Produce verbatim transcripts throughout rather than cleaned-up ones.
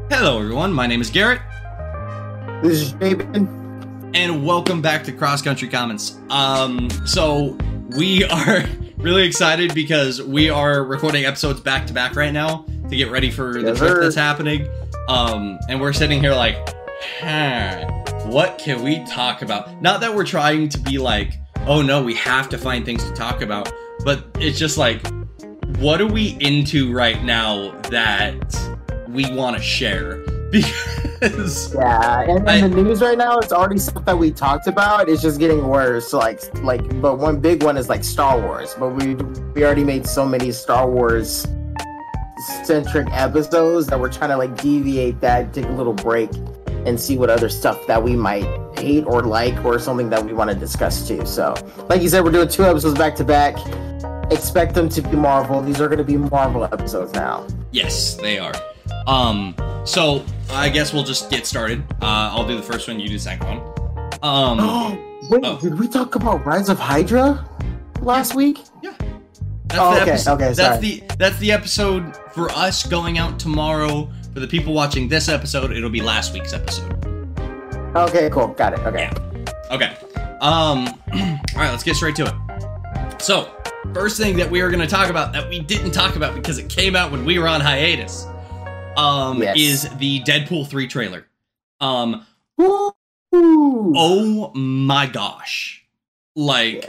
Hello everyone, my name is Garrett. This is Jabin. And welcome back to Cross Country Comments. Um, so we are really excited because we are recording episodes back to back right now to get ready for the Yes, trip sir. that's happening. Um, and we're sitting here like, huh, what can we talk about? Not that we're trying to be like, oh no, we have to find things to talk about, but it's just like, what are we into right now that we want to share? Because Yeah, and in I- the news right now, it's already stuff that we talked about. It's just getting worse. Like, like, but one big one is like Star Wars. But we we already made so many Star Wars centric episodes that we're trying to like deviate that, take a little break, and see what other stuff that we might hate or like, or something that we want to discuss too. So, like you said, we're doing two episodes back to back. Expect them to be Marvel. These are going to be Marvel episodes now. yes, they are. Um, so I guess we'll just get started. Uh, I'll do the first one, you do the second one. Um, Wait, Oh. did we talk about Rise of Hydra last week? that's Oh, the okay, episode, okay, that's sorry. the that's the episode for us going out tomorrow. For the people watching this episode, it'll be last week's episode. Okay, cool. Got it. Okay. Yeah. Okay. Um, all right, let's get straight to it. So, first thing that we are going to talk about that we didn't talk about because it came out when we were on hiatus, um, Yes. is the Deadpool three trailer. Um, Woo! oh my gosh. Like,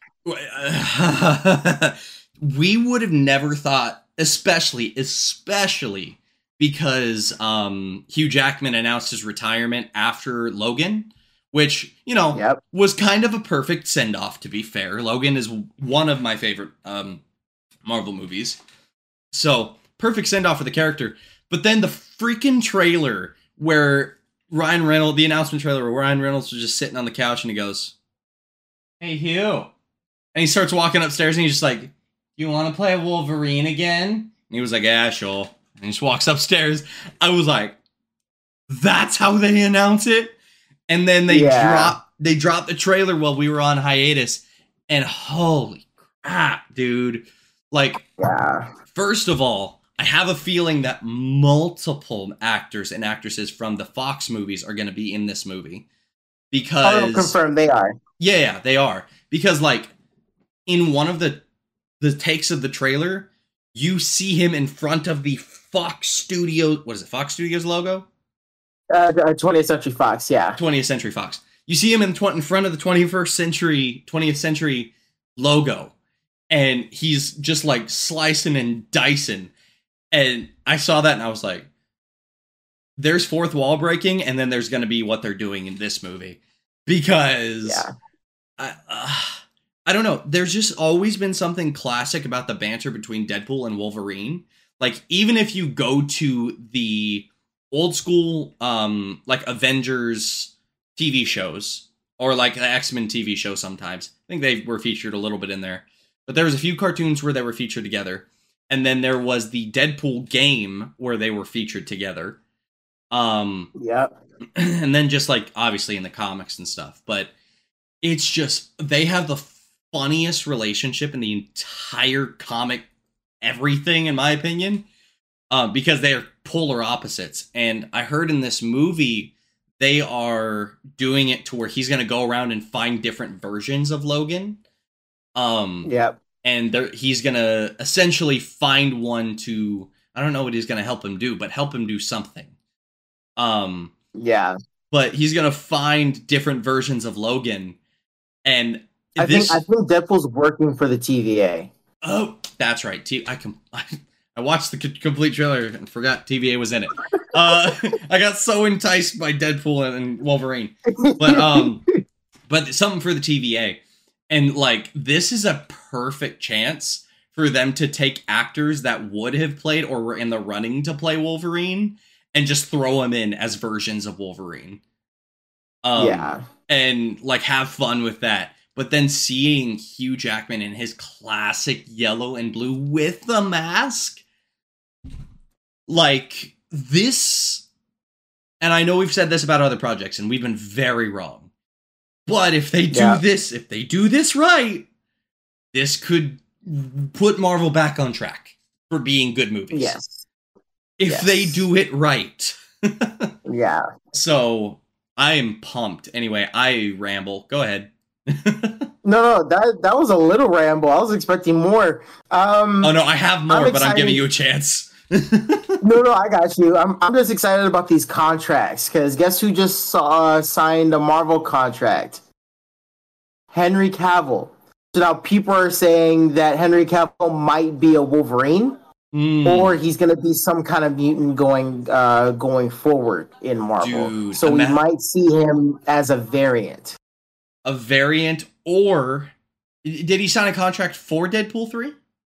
Yeah. we would have never thought, especially, especially because um, Hugh Jackman announced his retirement after Logan, which, you know, Yep. was kind of a perfect send-off, to be fair. Logan is one of my favorite um, Marvel movies. So, perfect send-off for the character. But then the freaking trailer where Ryan Reynolds, the announcement trailer where Ryan Reynolds was just sitting on the couch and he goes, "Hey, Hugh." And he starts walking upstairs and he's just like, "You want to play Wolverine again?" And he was like, "Yeah, sure." And he just walks upstairs. I was like, that's how they announce it? And then they Yeah. drop they dropped the trailer while we were on hiatus. And holy crap, dude. Like, Yeah. first of all, I have a feeling that multiple actors and actresses from the Fox movies are going to be in this movie. Because I'll confirm they are. yeah, yeah, they are. Because, like, in one of the the takes of the trailer, you see him in front of the Fox Studio. What is it? Fox Studios logo? Uh, uh, twentieth Century Fox. Yeah. twentieth Century Fox. You see him in, tw- in front of the twenty-first century, twentieth century logo. And he's just, like, slicing and dicing. And I saw that and I was like, there's fourth wall breaking, and then there's going to be what they're doing in this movie. Because... Yeah. I, uh, I don't know. There's just always been something classic about the banter between Deadpool and Wolverine. Like, even if you go to the old school, um, like Avengers T V shows, or like the X-Men T V show sometimes, I think they were featured a little bit in there. But there was a few cartoons where they were featured together. And then there was the Deadpool game where they were featured together. Um, Yep. and then just like, obviously in the comics and stuff. But it's just, they have the funniest relationship in the entire comic everything, in my opinion, uh, because they are polar opposites. And I heard in this movie, they are doing it to where he's going to go around and find different versions of Logan. Um, Yep. and there, he's going to essentially find one to, I don't know what he's going to help him do, but help him do something. Um, Yeah. but he's going to find different versions of Logan. And I this, think I think Deadpool's working for the T V A. oh, that's right. T- I com- I watched the c- complete trailer and forgot T V A was in it. Uh, I got so enticed by Deadpool and, and Wolverine, but um, but something for the T V A, and like this is a perfect chance for them to take actors that would have played or were in the running to play Wolverine and just throw them in as versions of Wolverine. Um, yeah. and like have fun with that. But then seeing Hugh Jackman in his classic yellow and blue with the mask, like this, and I know we've said this about other projects and we've been very wrong, but if they do Yeah. this, if they do this right, this could put Marvel back on track for being good movies. Yes. If Yes. they do it right. Yeah. So I am pumped. Anyway, I ramble. Go ahead. No, no, that that was a little ramble. I was expecting more. Um, oh no, I have more, I'm but I'm giving you a chance. no, no, I got you. I'm I'm just excited about these contracts because guess who just saw, uh, signed a Marvel contract? Henry Cavill. So now people are saying that Henry Cavill might be a Wolverine, mm. or he's going to be some kind of mutant going uh, going forward in Marvel. Dude, so we might see him as a variant. A variant, or did he sign a contract for Deadpool three?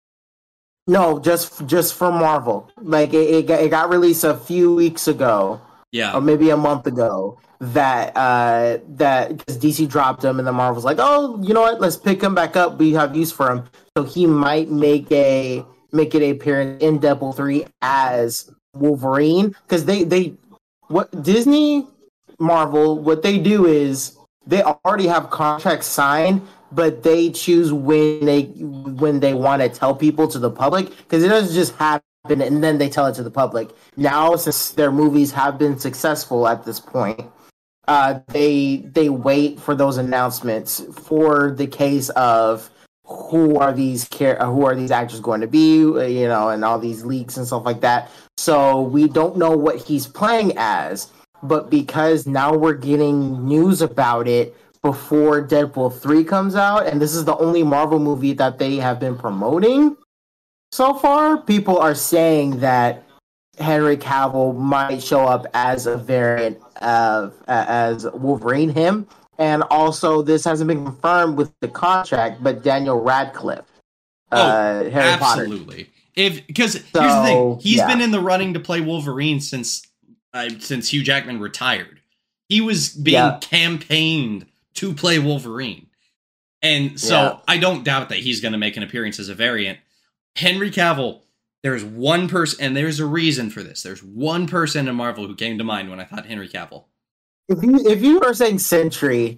No, just just for Marvel. Like it, it, got, it got released a few weeks ago, yeah, or maybe a month ago. That uh, that because D C dropped him, and then Marvel's like, oh, you know what? Let's pick him back up. We have use for him, so he might make a make it a appearance in Deadpool three as Wolverine. Because they they what Disney Marvel what they do is they already have contracts signed, but they choose when they when they want to tell people to the public, because it doesn't just happen and then they tell it to the public. Now, since their movies have been successful at this point, uh, they they wait for those announcements for the case of who are these char- who are these actors going to be, you know, and all these leaks and stuff like that. So we don't know what he's playing as. But because now we're getting news about it before Deadpool three comes out, and this is the only Marvel movie that they have been promoting so far, people are saying that Henry Cavill might show up as a variant of uh, as Wolverine him. And also, this hasn't been confirmed with the contract, but Daniel Radcliffe, uh, oh, Harry absolutely. Potter. If because so, here's the thing, he's yeah. been in the running to play Wolverine since. Uh, since Hugh Jackman retired. He was being yeah. campaigned to play Wolverine. And so yeah. I don't doubt that he's going to make an appearance as a variant. Henry Cavill, there's one person, and there's a reason for this. There's one person in Marvel who came to mind when I thought Henry Cavill. If you, if you are saying Sentry,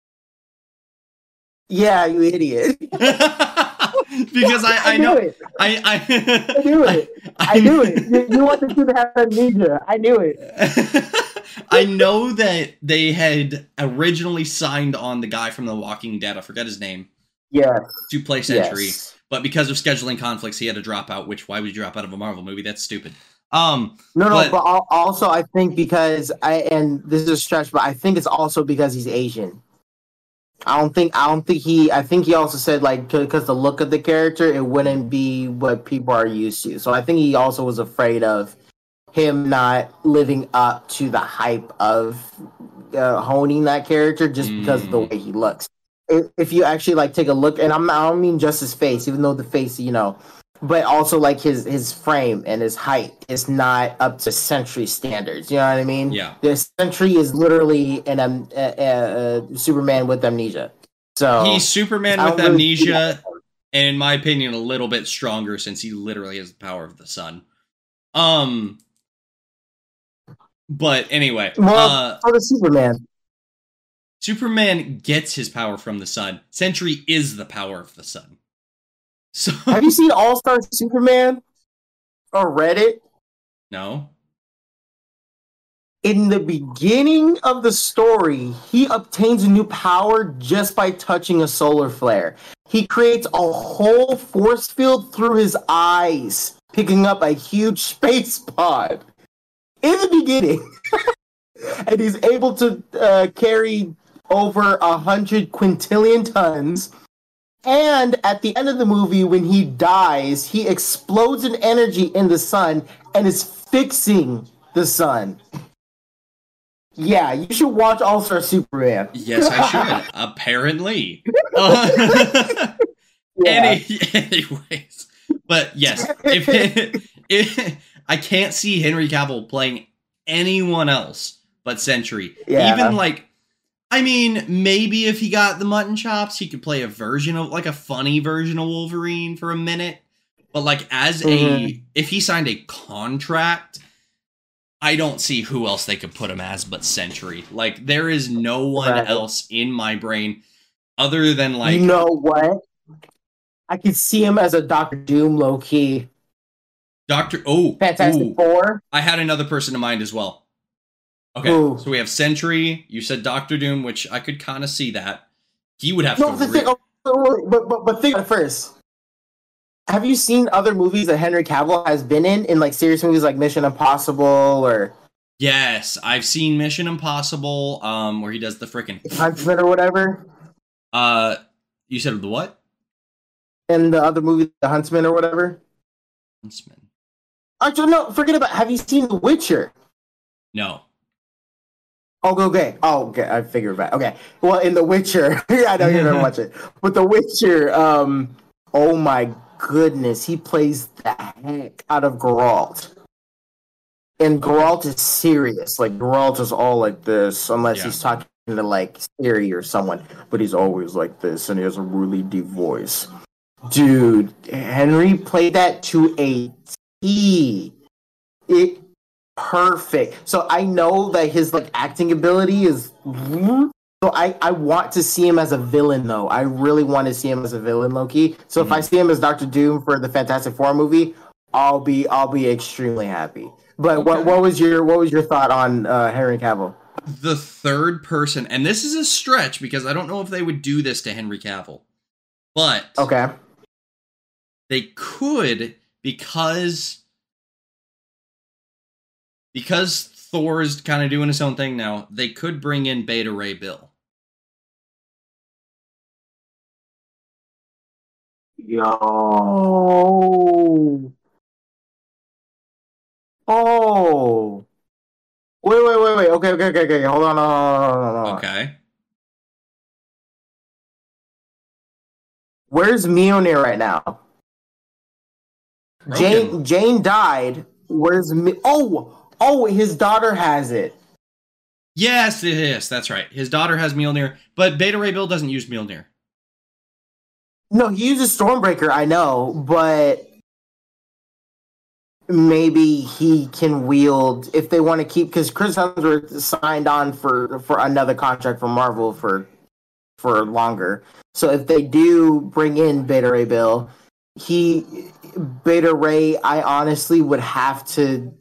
yeah, you idiot. Because I, I, I know it. I, I, I knew it. I, I knew it. You, you wanted to have amnesia. I knew it. I know that they had originally signed on the guy from The Walking Dead. I forgot his name. Yeah. To play Sentry. Yes. But because of scheduling conflicts, he had to drop out, which why would you drop out of a Marvel movie? That's stupid. Um, no, no, but, but also I think because I, and this is a stretch, but I think it's also because he's Asian. I don't think I don't think he I think he also said like because the look of the character it wouldn't be what people are used to. So I think he also was afraid of him not living up to the hype of uh, honing that character just mm. because of the way he looks. If, if you actually like take a look, and I'm I don't mean just his face, even though the face, you know, but also like his his frame and his height is not up to Sentry standards. You know what I mean? Yeah. The Sentry is literally an um, a, a, a Superman with amnesia. So he's Superman with amnesia, really and in my opinion, a little bit stronger since he literally has the power of the sun. Um. But anyway, well, uh, for the Superman, Superman gets his power from the sun. Sentry is the power of the sun. So have you seen All Star Superman or read it? No. In the beginning of the story, he obtains a new power just by touching a solar flare. He creates a whole force field through his eyes, picking up a huge space pod. In the beginning. And he's able to uh, carry over a hundred quintillion tons. And at the end of the movie, when he dies, he explodes an energy in the sun and is fixing the sun. Yeah, you should watch All-Star Superman. Yes, I should. Apparently. Uh, yeah. Any, anyways. But yes, if, if I can't see Henry Cavill playing anyone else but Sentry. Yeah. Even like, I mean, maybe if he got the mutton chops, he could play a version of, like a funny version of Wolverine for a minute. But like as mm-hmm. a, if he signed a contract, I don't see who else they could put him as but Sentry. Like there is no one right. else in my brain other than like. You know what? I could see him as a Doctor Doom low key. Doctor Oh Fantastic ooh, Four. I had another person in mind as well. Okay, Who? so we have Sentry. You said Doctor Doom, which I could kind of see that. He would have No, to. the Re- thing, oh, but but but think about it first. Have you seen other movies that Henry Cavill has been in, in like serious movies like Mission Impossible or yes, I've seen Mission Impossible, um, where he does the freaking Huntsman or whatever? Uh, you said the what? And the other movie, The Huntsman or whatever? Huntsman. Actually, no, forget about. Have you seen The Witcher? No. Oh, okay. Oh, okay. I figured that. Okay. Well, in The Witcher, I know you're gonna watch it, but The Witcher, um, oh my goodness, he plays the heck out of Geralt, and Geralt is serious. Like Geralt is all like this, unless Yeah. he's talking to like Siri or someone, but he's always like this, and he has a really deep voice. Dude, Henry played that to a T. It perfect. So I know that his like acting ability is. So I, I want to see him as a villain though. I really want to see him as a villain, Loki. So mm-hmm. if I see him as Doctor Doom for the Fantastic Four movie, I'll be I'll be extremely happy. But okay. what what was your what was your thought on uh, Henry Cavill? The third person, and this is a stretch because I don't know if they would do this to Henry Cavill, but okay, they could because. Because Thor's kind of doing his own thing now, they could bring in Beta Ray Bill. Yo. Oh. Wait, wait, wait, wait. Okay, okay, okay, okay. Hold on, hold on, hold on, hold on. Okay. Where's Mjolnir right now? Broken. Jane Jane died. Where's Mi- Oh! Oh, his daughter has it. Yes, yes, that's right. His daughter has Mjolnir, but Beta Ray Bill doesn't use Mjolnir. No, he uses Stormbreaker, I know, but maybe he can wield if they want to keep because Chris Hemsworth signed on for for another contract for Marvel for for longer. So if they do bring in Beta Ray Bill, he Beta Ray, I honestly would have to.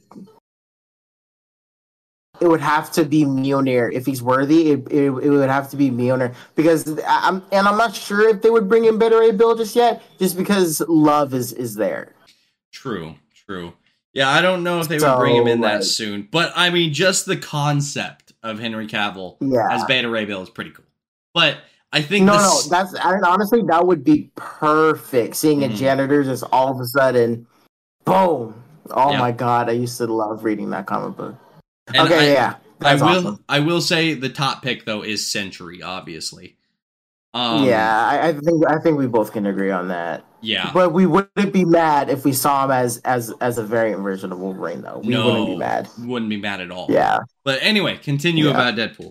It would have to be Mjolnir if he's worthy. It, it, it would have to be Mjolnir because I'm and I'm not sure if they would bring in Beta Ray Bill just yet, just because love is is there. True, true. Yeah, I don't know if they so, would bring him in like, that soon, but I mean, just the concept of Henry Cavill yeah. as Beta Ray Bill is pretty cool. But I think no, this... no, that's I mean, honestly that would be perfect. Seeing mm. a janitor just all of a sudden, boom! Oh yeah. my god, I used to love reading that comic book. And okay, I, yeah. I will. Awesome. I will say the top pick though is Sentry, obviously. Um, yeah, I, I think I think we both can agree on that. Yeah, but we wouldn't be mad if we saw him as as as a variant version of Wolverine, though. We no, wouldn't be mad. Wouldn't be mad at all. Yeah. But anyway, continue yeah. about Deadpool.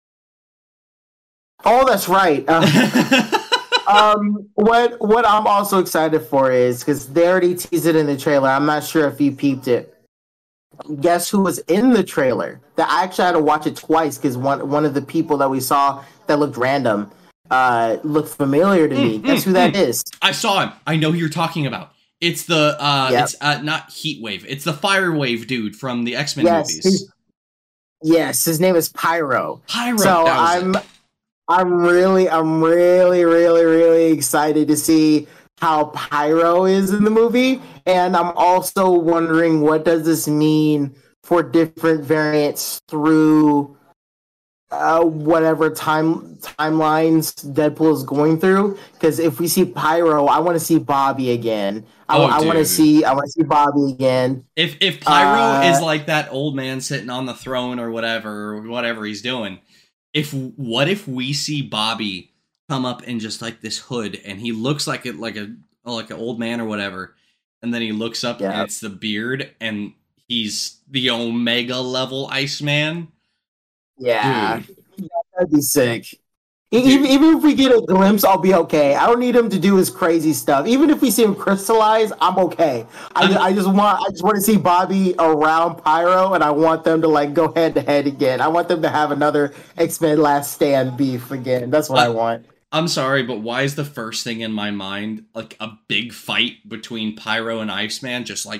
Oh, that's right. Uh, um, what what I'm also excited for is because they already teased it in the trailer. I'm not sure if you peeped it. Guess who was in the trailer? That I actually had to watch it twice because one one of the people that we saw that looked random uh, looked familiar to me. Mm, Guess mm, who that mm. is? I saw him. I know who you're talking about. It's the uh, yep. it's uh, not Heatwave. It's the Firewave dude from the X-Men yes, movies. Yes, his name is Pyro. Pyro. So I'm it. I'm really I'm really really really excited to see how Pyro is in the movie, and I'm also wondering what does this mean for different variants through uh, whatever time timelines Deadpool is going through. Because if we see Pyro, I want to see Bobby again. I, oh, I want to see I want to see Bobby again. If if Pyro uh, is like that old man sitting on the throne or whatever, or whatever he's doing, if what if we see Bobby come up in just like this hood and he looks like it like a like an old man or whatever, and then he looks up yeah. and it's the beard and he's the Omega level Iceman. Yeah, Dude. That'd be sick. Even, even if we get a glimpse, I'll be okay. I don't need him to do his crazy stuff. Even if we see him crystallize, I'm okay. I, I'm, I just want I just want to see Bobby around Pyro, and I want them to like go head to head again. I want them to have another X-Men Last Stand beef again. That's what I, I want. I'm sorry, but why is the first thing in my mind like a big fight between Pyro and Iceman? Just like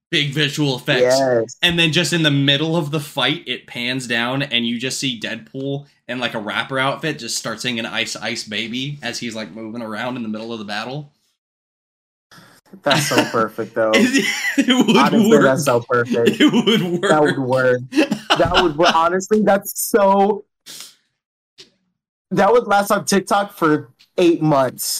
big visual effects. Yes. And then just in the middle of the fight, it pans down and you just see Deadpool in like a rapper outfit just start singing Ice Ice Baby as he's like moving around in the middle of the battle. That's so perfect, though. it, it would honestly, work. That's so perfect. It would work. That would work. That would work. Honestly, that's so... That would last on TikTok for eight months.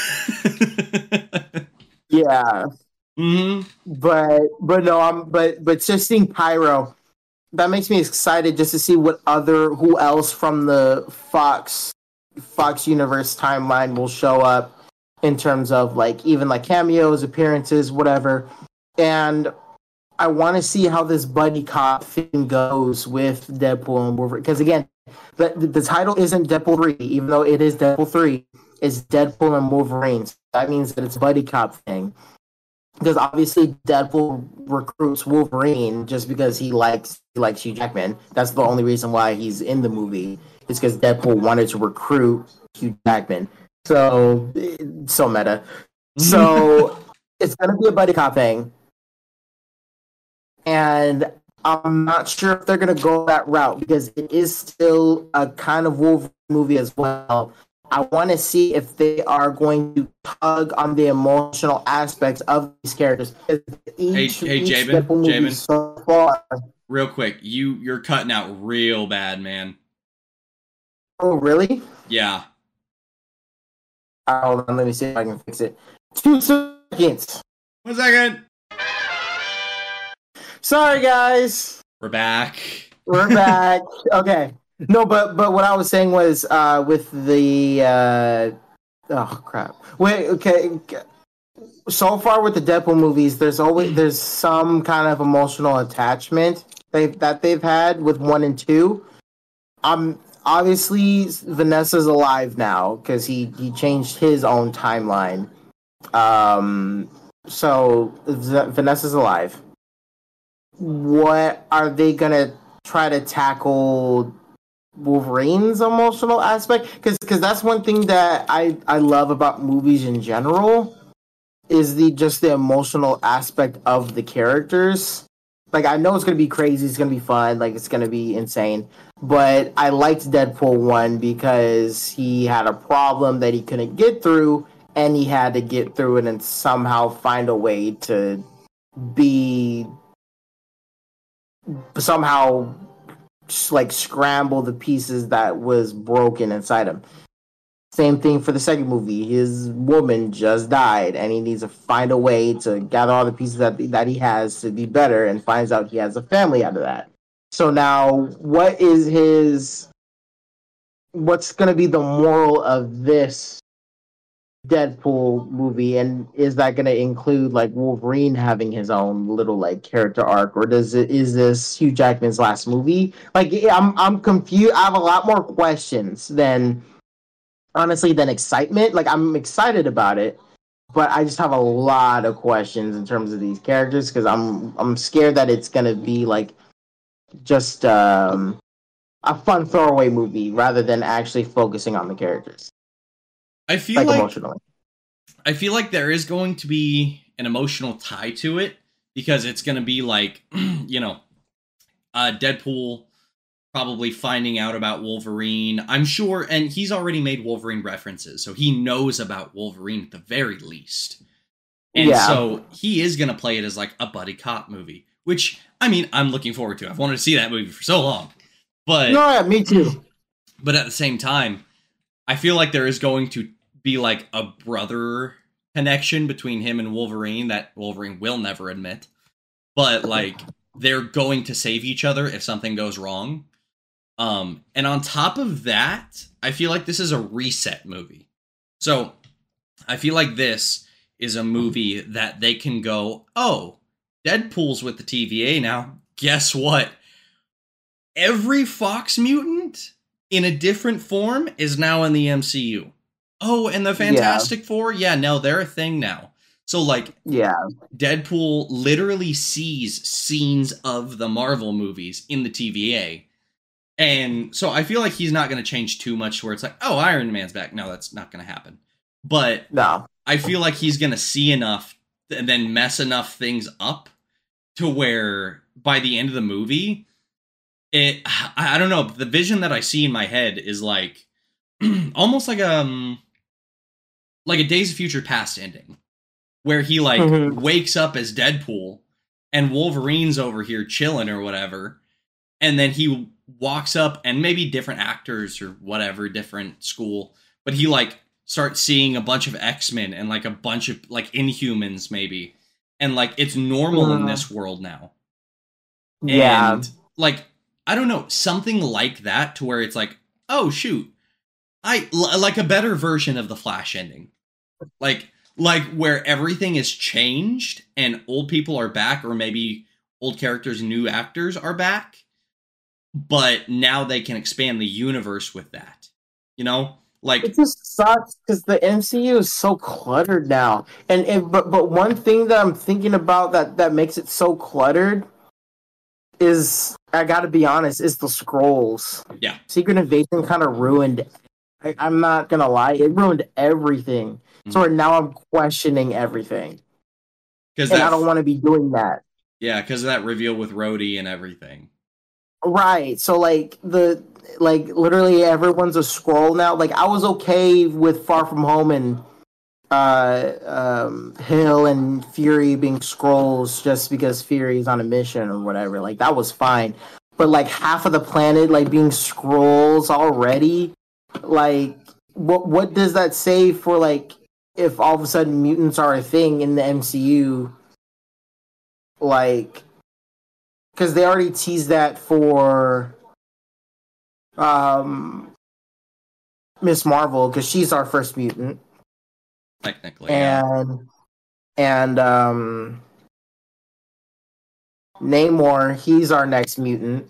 Yeah. Mm-hmm. But but no, I'm but but just seeing Pyro, that makes me excited just to see what other who else from the Fox Fox universe timeline will show up in terms of like even like cameos, appearances, whatever. And I want to see how this buddy cop thing goes with Deadpool and Wolverine. Because again, the, the title isn't Deadpool three, even though it is Deadpool three. It's Deadpool and Wolverine. So that means that it's a buddy cop thing. Because obviously Deadpool recruits Wolverine just because he likes he likes Hugh Jackman. That's the only reason why he's in the movie. It's because Deadpool wanted to recruit Hugh Jackman. So, so meta. So, it's going to be a buddy cop thing. And I'm not sure if they're going to go that route because it is still a kind of Wolverine movie as well. I want to see if they are going to tug on the emotional aspects of these characters. Each, hey, hey, Jabin, Jabin. So far, real quick, you you're cutting out real bad, man. Oh, really? Yeah. Uh, hold on, let me see if I can fix it. Two seconds. One second. Sorry, guys. We're back. We're back. Okay. No, but but what I was saying was uh, with the uh, oh crap. Wait, okay. So far with the Deadpool movies, there's always there's some kind of emotional attachment they that they've had with one and two. Um, obviously Vanessa's alive now because he he changed his own timeline. Um, so Vanessa's alive. What are they gonna try to tackle? Wolverine's emotional aspect, because because that's one thing that I I love about movies in general is the just the emotional aspect of the characters. Like I know it's gonna be crazy, it's gonna be fun, like it's gonna be insane. But I liked Deadpool one because he had a problem that he couldn't get through, and he had to get through it and somehow find a way to be somehow. Like scramble the pieces that was broken inside him. Same thing for the second movie. His woman just died, and he needs to find a way to gather all the pieces that that he has to be better, and finds out he has a family out of that. So now, what is his? What's going to be the moral of this Deadpool movie, and is that going to include like Wolverine having his own little like character arc, or does it is this Hugh Jackman's last movie? Like I'm I'm confused. I have a lot more questions than honestly than excitement. Like I'm excited about it, but I just have a lot of questions in terms of these characters because I'm I'm scared that it's going to be like just um, a fun throwaway movie rather than actually focusing on the characters. I feel like, like I feel like there is going to be an emotional tie to it because it's going to be like, you know, uh, Deadpool probably finding out about Wolverine. I'm sure, and he's already made Wolverine references, so he knows about Wolverine at the very least. And yeah. So he is going to play it as like a buddy cop movie, which, I mean, I'm looking forward to. I've wanted to see that movie for so long. But no, yeah, me too. But at the same time, I feel like there is going to be like a brother connection between him and Wolverine that Wolverine will never admit. But like they're going to save each other if something goes wrong. Um, and on top of that, I feel like this is a reset movie. So I feel like this is a movie that they can go, oh, Deadpool's with the T V A now. Guess what? Every Fox mutant in a different form is now in the M C U. Oh, and the Fantastic yeah. Four? Yeah, no, they're a thing now. So, like, yeah, Deadpool literally sees scenes of the Marvel movies in the T V A. And so I feel like he's not going to change too much where it's like, oh, Iron Man's back. No, that's not going to happen. But no. I feel like he's going to see enough and then mess enough things up to where by the end of the movie, it I, I don't know, the vision that I see in my head is like almost like um like a Days of Future Past ending, where he like Mhm. wakes up as Deadpool and Wolverine's over here chilling or whatever, and then he walks up and maybe different actors or whatever, different school, but he like starts seeing a bunch of X-Men and like a bunch of like Inhumans maybe, and like it's normal in Mhm. this world now. Yeah. And like I don't know, something like that to where it's like, oh shoot, I l- like a better version of the Flash ending. Like like where everything is changed and old people are back, or maybe old characters and new actors are back, but now they can expand the universe with that. You know? Like It just sucks because the M C U is so cluttered now. And, and but but one thing that I'm thinking about that that makes it so cluttered is, I got to be honest, is the scrolls. yeah. Secret Invasion kind of ruined. I, I'm not gonna lie, it ruined everything. So Mhm. now I'm questioning everything, Cuz and I that don't want to be doing that. yeah, cuz of that reveal with Rhodey and everything. Right. So like the like literally everyone's a scroll now. Like I was okay with Far From Home and uh um Hill and Fury being scrolls just because Fury is on a mission or whatever. Like that was fine. But like half of the planet like being scrolls already, like what what does that say for like if all of a sudden mutants are a thing in the M C U? Like because they already teased that for um Miss Marvel because she's our first mutant, Technically, yeah. and and um Namor, he's our next mutant,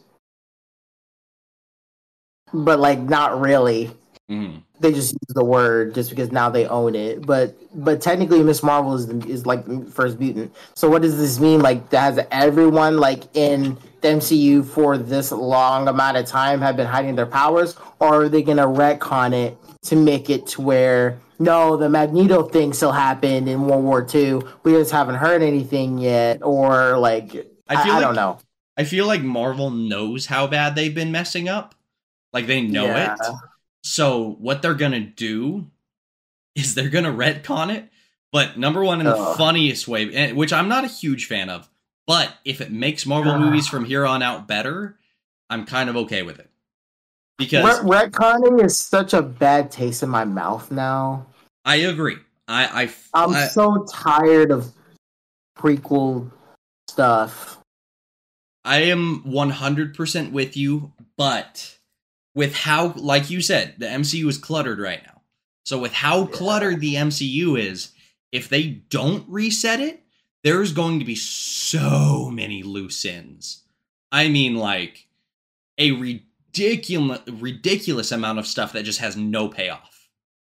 but like not really. Mhm. They just use the word just because now they own it. But but technically, Miss Marvel is is like the first mutant. So what does this mean? Like has everyone like in the M C U for this long amount of time have been hiding their powers, or are they gonna retcon it to make it to where no, the Magneto thing still happened in World War Two. We just haven't heard anything yet, or like I feel I, I like don't know. I feel like Marvel knows how bad they've been messing up. Like they know Yeah. it. So what they're gonna do is they're gonna retcon it, but number one in the Ugh. funniest way, eh, which I'm not a huge fan of. But if it makes Marvel movies from here on out better, I'm kind of okay with it. Because Ret- retconning is such a bad taste in my mouth now. I agree. I I, I'm I so tired of prequel stuff. I am one hundred percent with you, but with how, like you said, the M C U is cluttered right now. So with how Yeah. cluttered the M C U is, if they don't reset it, there's going to be so many loose ends. I mean, like a ridiculous, ridiculous amount of stuff that just has no payoff.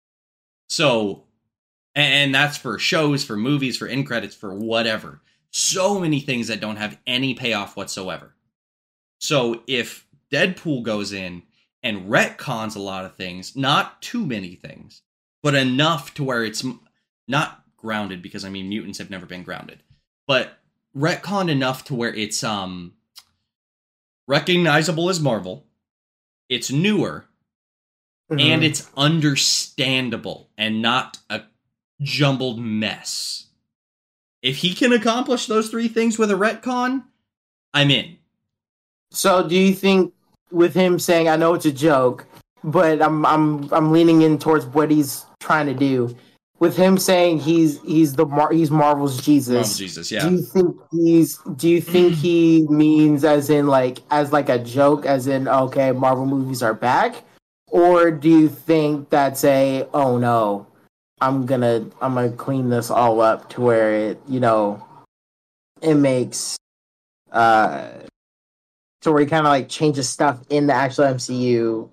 So, and that's for shows, for movies, for end credits, for whatever. So many things that don't have any payoff whatsoever. So if Deadpool goes in and retcons a lot of things, not too many things, but enough to where it's not grounded, because I mean mutants have never been grounded, but retcon enough to where it's um recognizable as Marvel, it's newer, Mhm. and it's understandable and not a jumbled mess. If he can accomplish those three things with a retcon, I'm in. So, do you think with him saying, "I know it's a joke," but I'm I'm I'm leaning in towards what he's trying to do, with him saying he's he's the Mar- he's Marvel's Jesus. Marvel Jesus, Do yeah. you think he's do you think he means as in like as like a joke, as in okay, Marvel movies are back, or do you think that's a oh no, I'm gonna I'm gonna clean this all up to where it you know it makes uh to where he kind of like changes stuff in the actual M C U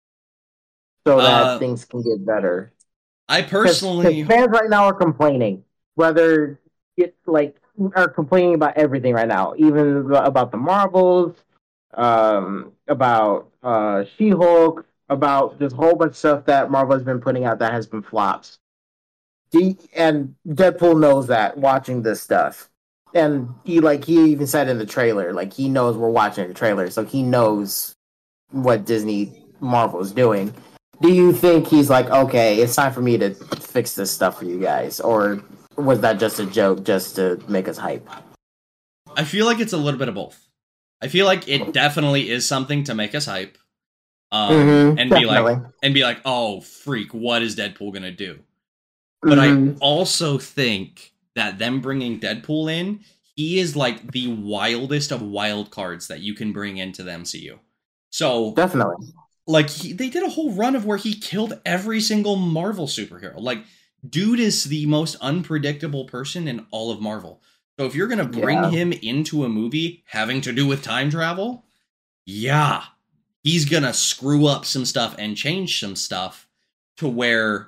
so that Uh, things can get better. I Because personally, fans right now are complaining, whether it's like are complaining about everything right now, even about the Marvels, um, about uh, She-Hulk, about this whole bunch of stuff that Marvel has been putting out that has been flops. D- and Deadpool knows that watching this stuff. and he like he even said in the trailer, like he knows we're watching the trailer, so he knows what Disney Marvel is doing. Do you think he's like, okay, it's time for me to fix this stuff for you guys, or was that just a joke just to make us hype? I feel like it's a little bit of both. I feel like it definitely is something to make us hype, um, mm-hmm, and definitely. be like, and be like, oh freak, what is Deadpool gonna do? But mm-hmm. I also think that them bringing Deadpool in, he is like the wildest of wild cards that you can bring into the M C U. So definitely, like he, they did a whole run of where he killed every single Marvel superhero. Like, dude is the most unpredictable person in all of Marvel. So if you're gonna bring yeah. him into a movie having to do with time travel, yeah, he's gonna screw up some stuff and change some stuff to where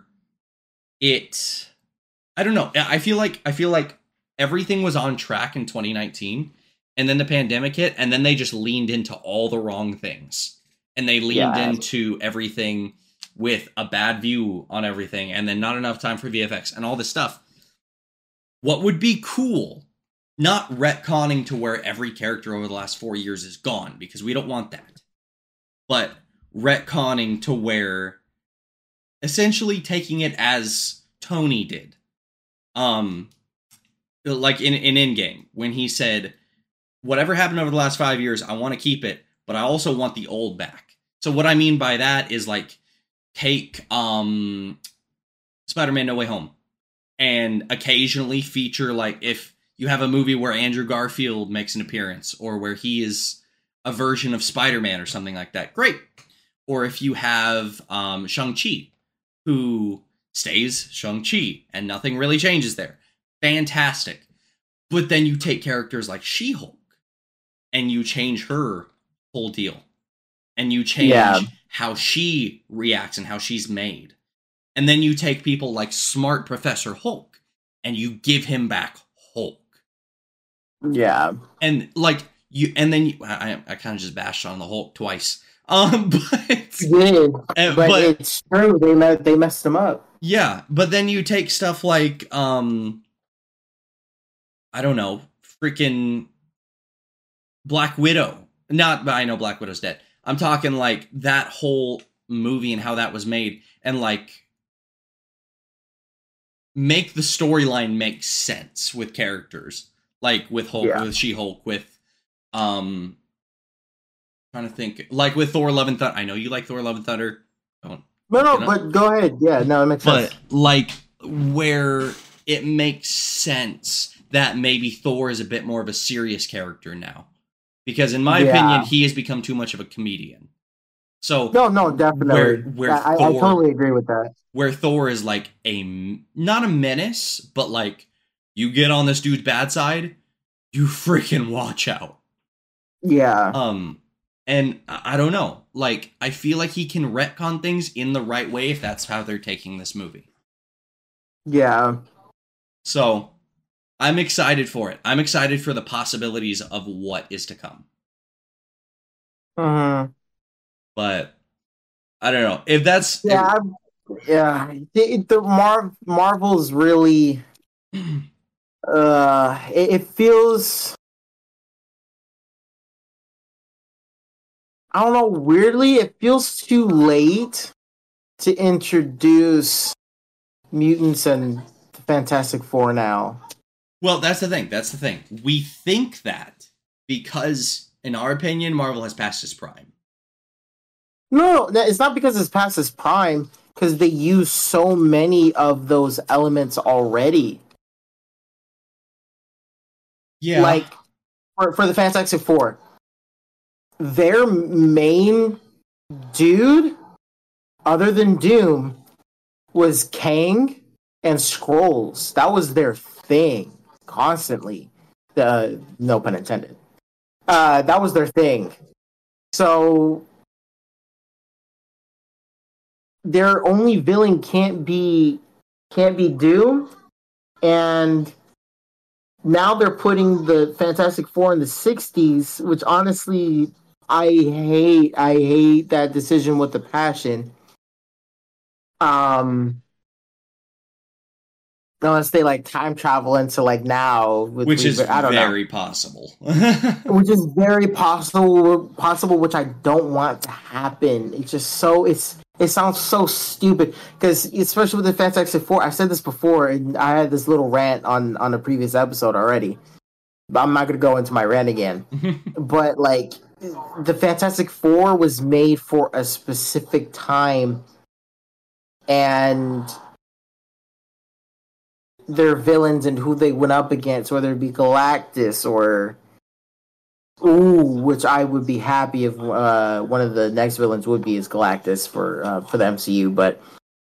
it. I don't know. I feel like I feel like everything was on track in twenty nineteen, and then the pandemic hit, and then they just leaned into all the wrong things, and they leaned yeah. into everything with a bad view on everything, and then not enough time for V F X and all this stuff. What would be cool? Not retconning to where every character over the last four years is gone, because we don't want that. But retconning to where essentially taking it as Tony did. Um, like in, in Endgame, when he said, whatever happened over the last five years, I want to keep it, but I also want the old back. So what I mean by that is like, take um, Spider-Man No Way Home and occasionally feature, like, if you have a movie where Andrew Garfield makes an appearance, or where he is a version of Spider-Man or something like that, great. Or if you have um, Shang-Chi, who stays Shang-Chi, and nothing really changes there, fantastic. But then you take characters like She-Hulk, and you change her whole deal. And you change yeah. how she reacts and how she's made. And then you take people like smart Professor Hulk, and you give him back Hulk. Yeah, and like you, and then you, I, I kind of just bashed on the Hulk twice. Um, but you did, uh, but, but it's true. They met, they messed him up. Yeah, but then you take stuff like, um, I don't know, freaking Black Widow. Not, but I know Black Widow's dead. I'm talking like that whole movie and how that was made, and like make the storyline make sense with characters. Like with Hulk, yeah. with She-Hulk, with, um, trying to think, like with Thor: Love and Thunder. I know you like Thor: Love and Thunder. Don't, no, no, but go ahead. Yeah, no, it makes but, sense. But like where it makes sense that maybe Thor is a bit more of a serious character now, because in my yeah. opinion, he has become too much of a comedian. So no, no, definitely. Where, where I, Thor, I totally agree with that. Where Thor is like a not a menace, but like, you get on this dude's bad side, you freaking watch out. Yeah. Um, and I don't know. Like, I feel like he can retcon things in the right way if that's how they're taking this movie. Yeah. So, I'm excited for it. I'm excited for the possibilities of what is to come. Uh-huh. But, I don't know. If that's... Yeah, if, yeah. The, the Mar- Marvel's really... Uh, it, it feels, I don't know, weirdly, it feels too late to introduce mutants and the Fantastic Four now. Well, that's the thing. That's the thing. We think that because, in our opinion, Marvel has passed its prime. No, it's not because it's past its prime, because they use so many of those elements already. Yeah. Like, for, for the Fantastic Four, their main dude, other than Doom, was Kang and Skrulls. That was their thing, constantly. Uh, no pun intended. Uh, that was their thing. So, their only villain can't be can't be Doom, and now they're putting the Fantastic Four in the sixties, which honestly, I hate. I hate that decision with a passion. Um, unless they like time travel into like now, with which is I don't very know. possible. Which is very possible, possible, which I don't want to happen. It's just so it's it sounds so stupid because especially with the Fantastic Four. I said this before, and I had this little rant on on a previous episode already. But I'm not gonna go into my rant again. But like, the Fantastic Four was made for a specific time, and their villains and who they went up against, whether it be Galactus or ooh, which I would be happy if uh, one of the next villains would be is Galactus for uh, for the M C U, but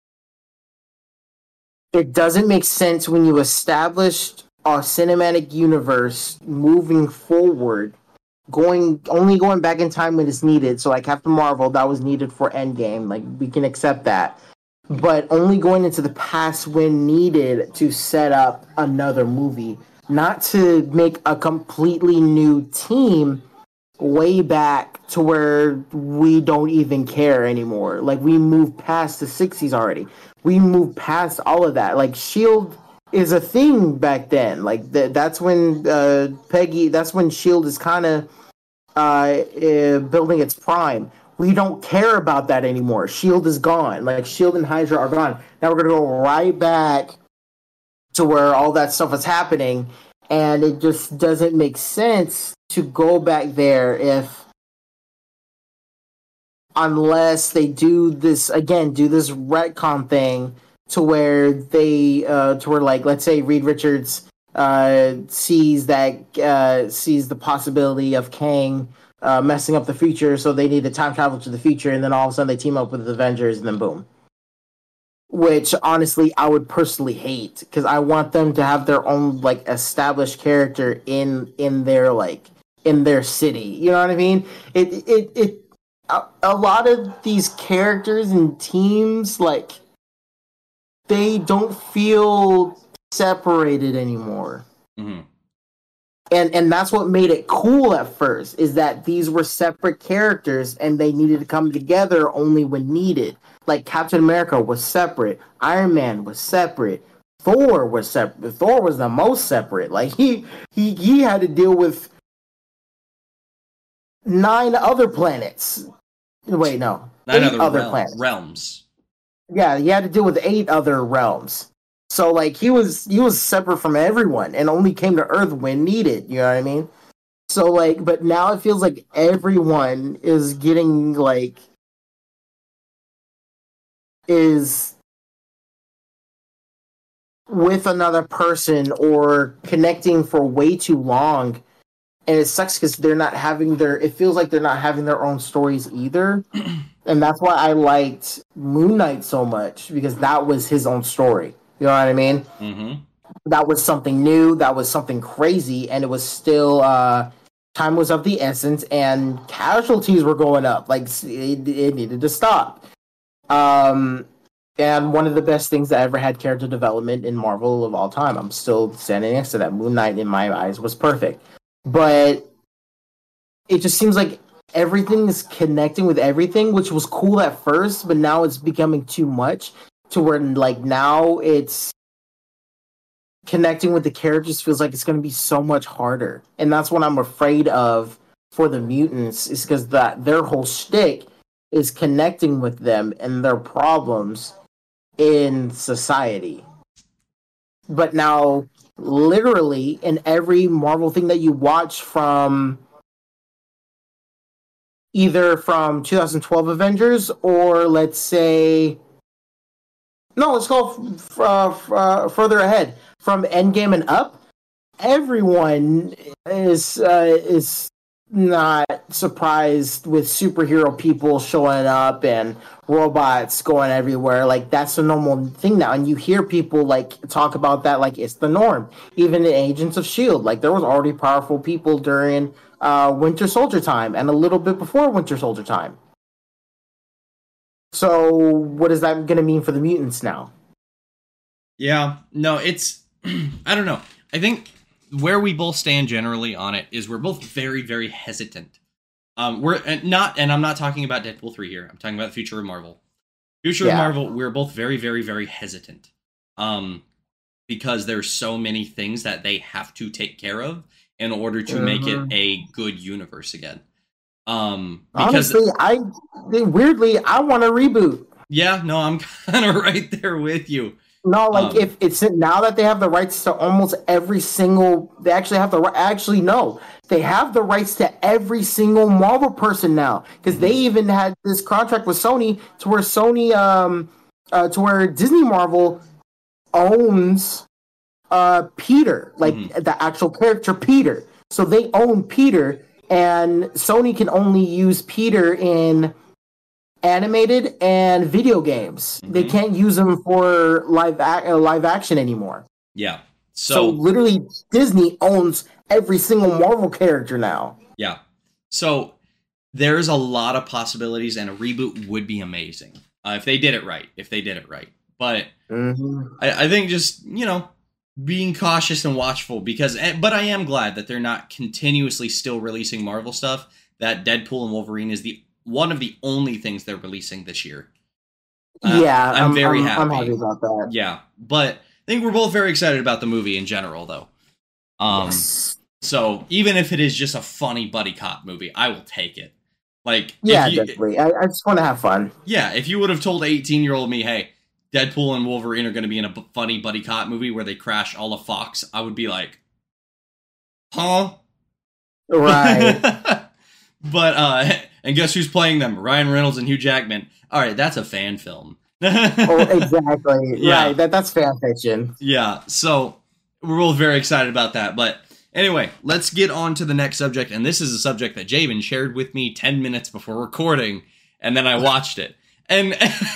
it doesn't make sense when you established a cinematic universe moving forward, going only going back in time when it's needed. So like Captain Marvel, that was needed for Endgame. Like we can accept that. But only going into the past when needed to set up another movie, not to make a completely new team way back to where we don't even care anymore. Like we moved past the sixties already. We moved past all of that. Like Shield is a thing back then. Like th- that's when uh, Peggy. That's when Shield is kind of uh, uh, building its prime. We don't care about that anymore. Shield is gone. Like Shield and Hydra are gone. Now we're gonna go right back to where all that stuff is happening, and it just doesn't make sense to go back there if, unless they do this again, do this retcon thing to where they, uh, to where like let's say Reed Richards uh, sees that uh, sees the possibility of Kang Uh, messing up the future, so they need to time travel to the future, and then all of a sudden they team up with the Avengers, and then boom. Which honestly, I would personally hate because I want them to have their own like established character in in their like in their city. You know what I mean? It it it. A, a lot of these characters and teams like they don't feel separated anymore. Mm-hmm. And and that's what made it cool at first, is that these were separate characters and they needed to come together only when needed. Like Captain America was separate, Iron Man was separate, Thor was separate. Thor was the most separate. Like he he he had to deal with nine other planets. Wait, no, Nine eight other, other realm, planets. realms. Yeah, he had to deal with eight other realms. So like he was he was separate from everyone and only came to Earth when needed, you know what I mean? So like but now it feels like everyone is getting like is with another person or connecting for way too long, and it sucks because they're not having their it feels like they're not having their own stories either. And that's why I liked Moon Knight so much, because that was his own story. You know what I mean? Mm-hmm. That was something new. That was something crazy, and it was still uh, time was of the essence, and casualties were going up. Like it, it needed to stop. Um, and one of the best things that ever had character development in Marvel of all time. I'm still standing next to that. Moon Knight, in my eyes, was perfect, but it just seems like everything is connecting with everything, which was cool at first, but now it's becoming too much. To where like now it's connecting with the characters feels like it's going to be so much harder, and that's what I'm afraid of for the mutants, is because that their whole shtick is connecting with them and their problems in society. But now, literally, in every Marvel thing that you watch from either from twenty twelve Avengers or let's say. No, let's go f- uh, f- uh, further ahead. From Endgame and up, everyone is uh, is not surprised with superhero people showing up and robots going everywhere. Like that's a normal thing now, and you hear people like talk about that like it's the norm. Even in Agents of S H I E L D, like there was already powerful people during uh, Winter Soldier time and a little bit before Winter Soldier time. So what is that going to mean for the mutants now? Yeah, no, it's I don't know. I think where we both stand generally on it is we're both very, very hesitant. Um, we're and not, and I'm not talking about Deadpool three here. I'm talking about the future of Marvel. Future Yeah. of Marvel, we're both very, very, very hesitant. Um, because there's so many things that they have to take care of in order to Mhm. make it a good universe again. Um, because Honestly, I weirdly I want a reboot. yeah, no, I'm kind of right there with you. No, like Um, if it's now that they have the rights to almost every single, they actually have the ri- actually no, they have the rights to every single Marvel person now because they even had this contract with Sony to where Sony, um, uh, to where Disney Marvel owns uh Peter, like Mhm. the actual character Peter. So they own Peter, and Sony can only use Peter in animated and video games. They Mhm. can't use them for live ac- uh, live action anymore. Yeah. So, So, literally, Disney owns every single Marvel character now. yeah. So there's a lot of possibilities, and a reboot would be amazing uh, if they did it right. If they did it right, but Mm-hmm. I, I think just you know being cautious and watchful because. But I am glad that they're not continuously still releasing Marvel stuff. That Deadpool and Wolverine is the one of the only things they're releasing this year. Uh, Yeah, I'm I'm very I'm, happy. I'm happy about that. Yeah, but I think we're both very excited about the movie in general, though. Um, Yes. so even if it is just a funny buddy cop movie, I will take it. Like, Yeah, if you, definitely. I, I just want to have fun. yeah, if you would have told eighteen year old me, hey, Deadpool and Wolverine are going to be in a b- funny buddy cop movie where they crash all of Fox, I would be like, huh? Right. But, uh, and guess who's playing them? Ryan Reynolds and Hugh Jackman. All right, that's a fan film. Oh, exactly. Yeah. Right. That that's fan fiction. Yeah, so we're both very excited about that. But anyway, let's get on to the next subject. And this is a subject that Javen shared with me ten minutes before recording, and then I watched it. And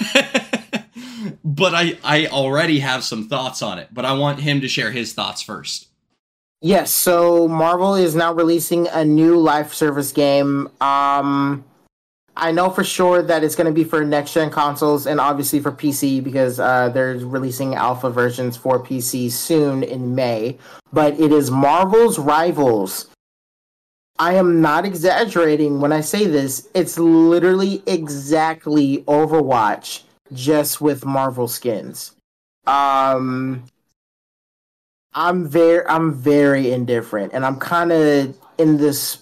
but I, I already have some thoughts on it, but I want him to share his thoughts first. Yes, so Marvel is now releasing a new live service game. Um, I know for sure that it's going to be for next gen consoles and obviously for P C because uh, they're releasing alpha versions for P C soon in May. But it is Marvel's Rivals. I am not exaggerating when I say this. It's literally exactly Overwatch, just with Marvel skins. Um, I'm very, I'm very indifferent, and I'm kind of in this,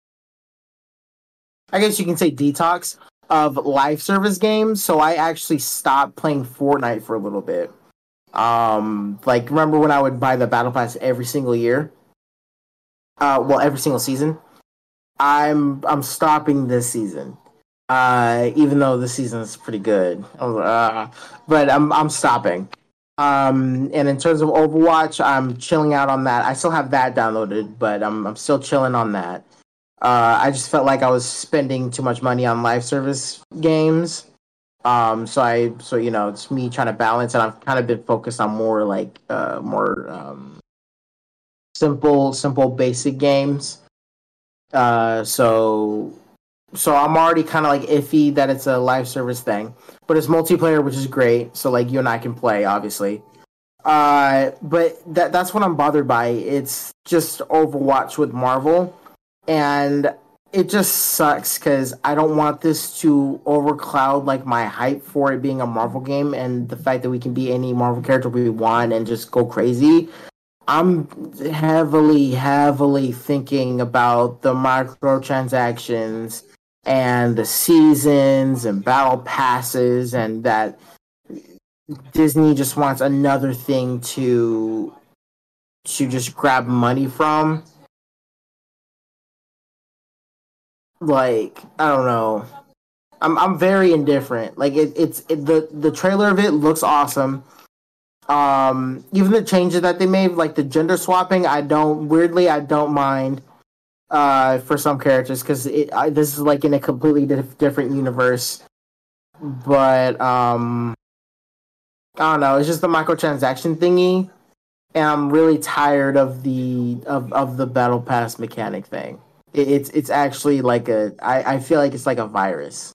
I guess you can say, detox of live service games. So I actually stopped playing Fortnite for a little bit. Um, like remember when I would buy the Battle Pass every single year? Uh, well, every single season. I'm I'm stopping this season. Uh, even though this season is pretty good, uh, but I'm I'm stopping. Um, and in terms of Overwatch, I'm chilling out on that. I still have that downloaded, but I'm I'm still chilling on that. Uh, I just felt like I was spending too much money on live service games. Um, so I so you know it's me trying to balance, and I've kind of been focused on more like uh more um simple simple basic games. Uh, so so I'm already kind of like iffy that it's a live service thing, but it's multiplayer, which is great. So like you and I can play, obviously. Uh, but that that's what I'm bothered by. It's just Overwatch with Marvel, and it just sucks because I don't want this to overcloud like my hype for it being a Marvel game and the fact that we can be any Marvel character we want and just go crazy. I'm heavily, heavily thinking about the microtransactions and the seasons and battle passes, and that Disney just wants another thing to to just grab money from. Like, I don't know. I'm I'm very indifferent. Like it, it's it, the the trailer of it looks awesome. Um, even the changes that they made, like the gender swapping, I don't weirdly I don't mind. Uh, for some characters because it I, this is like in a completely dif- different universe. But um, I don't know. It's just the microtransaction thingy, and I'm really tired of the of, of the battle pass mechanic thing. It, it's it's actually like a I, I feel like it's like a virus.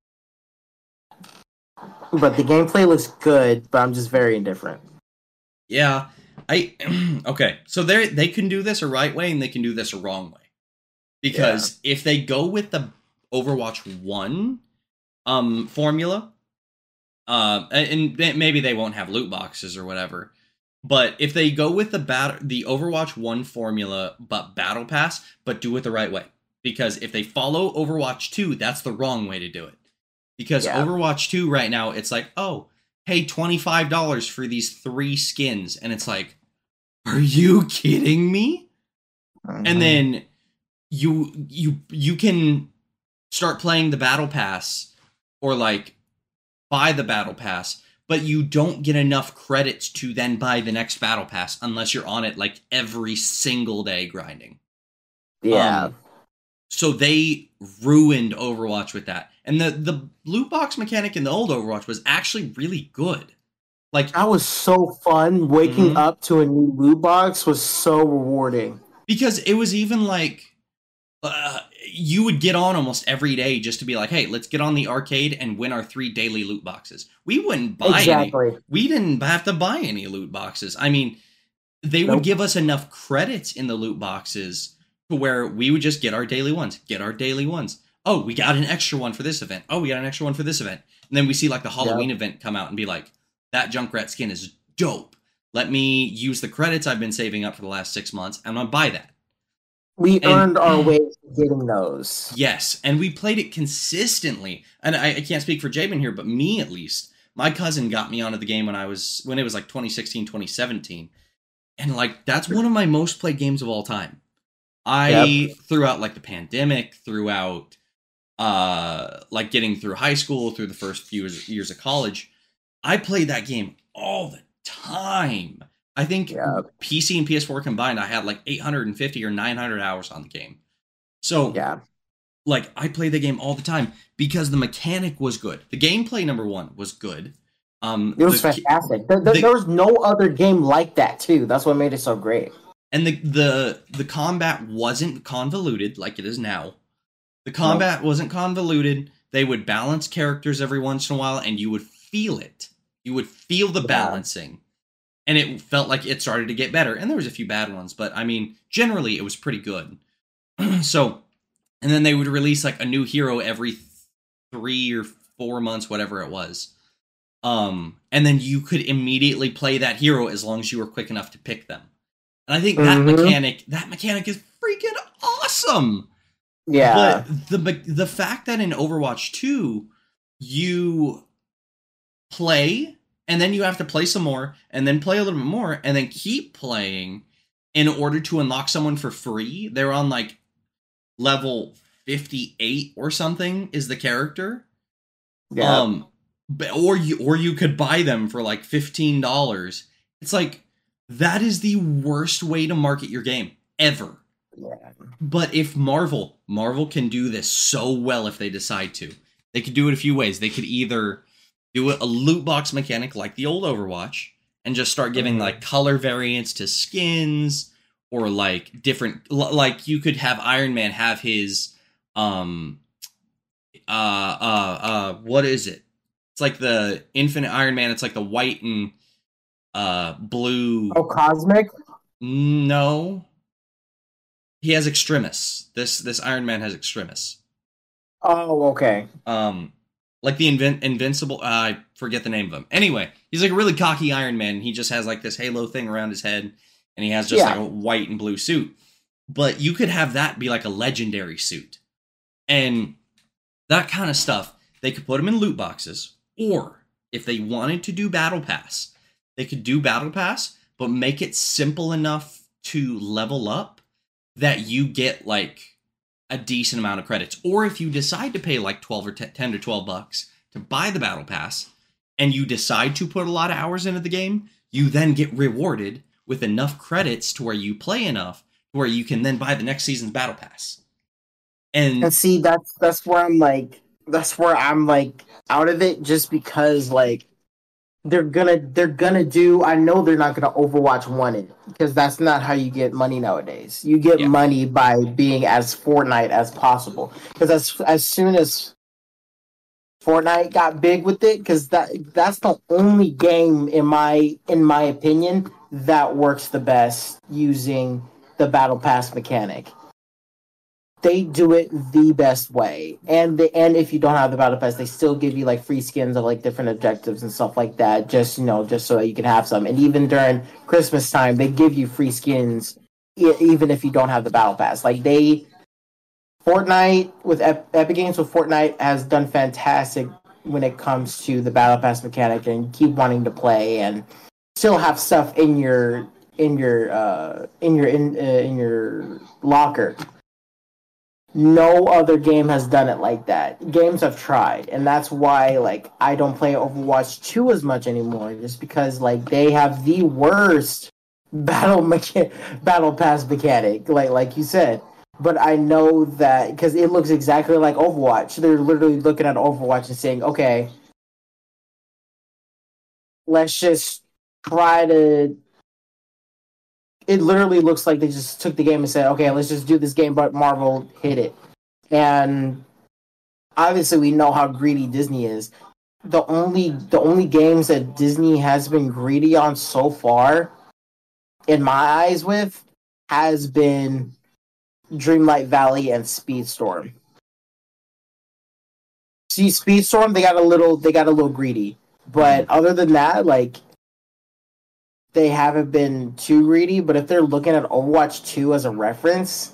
But the gameplay looks good, but I'm just very indifferent. Yeah, I okay. So they they can do this a right way and they can do this a wrong way. Because yeah. if they go with the Overwatch one um formula, uh, and maybe they won't have loot boxes or whatever, But if they go with the bat- the Overwatch one formula, but Battle Pass, but do it the right way. Because if they follow Overwatch two, that's the wrong way to do it. Because yeah. Overwatch two right now, it's like, oh, pay twenty-five dollars for these three skins. And it's like, are you kidding me? Mm-hmm. And then you you you can start playing the Battle Pass or like buy the Battle Pass, but you don't get enough credits to then buy the next Battle Pass unless you're on it like every single day grinding. Yeah. Um, so they ruined Overwatch with that. And the, the loot box mechanic in the old Overwatch was actually really good. Like that was so fun. Waking mm-hmm. up to a new loot box was so rewarding. Because it was even like uh, you would get on almost every day just to be like, hey, let's get on the arcade and win our three daily loot boxes. We wouldn't buy exactly. any. We didn't have to buy any loot boxes. I mean, they nope. would give us enough credits in the loot boxes to where we would just get our daily ones, get our daily ones. Oh, we got an extra one for this event. Oh, we got an extra one for this event. And then we see like the Halloween yep. event come out and be like, that Junkrat skin is dope. Let me use the credits I've been saving up for the last six months. I'm going to buy that. We and, earned our way getting those. Yes, and we played it consistently. And I, I can't speak for Jabin here, but me at least. My cousin got me onto the game when I was when it was like twenty sixteen, twenty seventeen. And like that's one of my most played games of all time. I yep. throughout like the pandemic, throughout uh like getting through high school, through the first few years of college, I played that game all the time. I think yeah. P C and P S four combined, I had like eight hundred fifty or nine hundred hours on the game. So, yeah, like I played the game all the time because the mechanic was good. The gameplay, number one, was good. Um, it was the, fantastic. There, there, the, there was no other game like that, too. That's what made it so great. And the the the combat wasn't convoluted like it is now. The combat no. wasn't convoluted. They would balance characters every once in a while, and you would feel it. You would feel the yeah. balancing. And it felt like it started to get better. And there was a few bad ones, but I mean, generally it was pretty good. So, and then they would release like a new hero every three or four months, whatever it was. Um, and then you could immediately play that hero as long as you were quick enough to pick them. And I think that mm-hmm. mechanic, that mechanic is freaking awesome. Yeah. But the the fact that in Overwatch two, you play, and then you have to play some more, and then play a little bit more, and then keep playing in order to unlock someone for free. They're on like level fifty-eight or something is the character. Yeah. Um, but, or you or you could buy them for like fifteen dollars. It's like that is the worst way to market your game ever. Yeah. But if Marvel, Marvel can do this so well if they decide to. They could do it a few ways. They could either do a loot box mechanic like the old Overwatch and just start giving mm-hmm. like color variants to skins, or like different, like you could have Iron Man have his, um, uh, uh, uh, what is it? It's like the Infinite Iron Man. It's like the white and uh blue. Oh, Cosmic? No. He has Extremis. This this Iron Man has Extremis. Oh, okay. Um, like the Invin- Invincible. Uh, I forget the name of him. Anyway, he's like a really cocky Iron Man. And he just has like this halo thing around his head, and he has just yeah. like a white and blue suit. But you could have that be like a legendary suit, and that kind of stuff. They could put him in loot boxes, or if they wanted to do Battle Pass, they could do Battle Pass, but make it simple enough to level up that you get like a decent amount of credits. Or if you decide to pay like twelve or ten to twelve bucks to buy the Battle Pass, and you decide to put a lot of hours into the game, you then get rewarded with enough credits to where you play enough to where you can then buy the next season's Battle Pass. And, and see, that's that's where I'm like, that's where I'm like out of it, just because like they're gonna they're gonna do. I know they're not gonna Overwatch one it, because that's not how you get money nowadays. You get yeah. money by being as Fortnite as possible. Because as as soon as Fortnite got big with it, because that that's the only game in my in my opinion that works the best using the Battle Pass mechanic. they do it the best way. And the, and if you don't have the battle pass, they still give you like free skins of like different objectives and stuff like that. Just you know, just so that you can have some. And even during Christmas time, they give you free skins e- even if you don't have the battle pass. Like they, Fortnite with Ep- Epic Games with Fortnite has done fantastic when it comes to the battle pass mechanic, and keep wanting to play and still have stuff in your in your uh, in your in uh, in your locker. No other game has done it like that. Games have tried, and that's why like I don't play Overwatch two as much anymore, just because like they have the worst battle mecha- battle pass mechanic, like like you said. But I know that because it looks exactly like Overwatch. They're literally looking at Overwatch and saying, "Okay, let's just try to." It literally looks like they just took the game and said, "Okay, let's just do this game," but Marvel hit it. And obviously, we know how greedy Disney is. The only the only games that Disney has been greedy on so far, in my eyes, with has been Dreamlight Valley and Speedstorm. See, Speedstorm, they got a little they got a little greedy. But other than that, like they haven't been too greedy, but if they're looking at Overwatch two as a reference,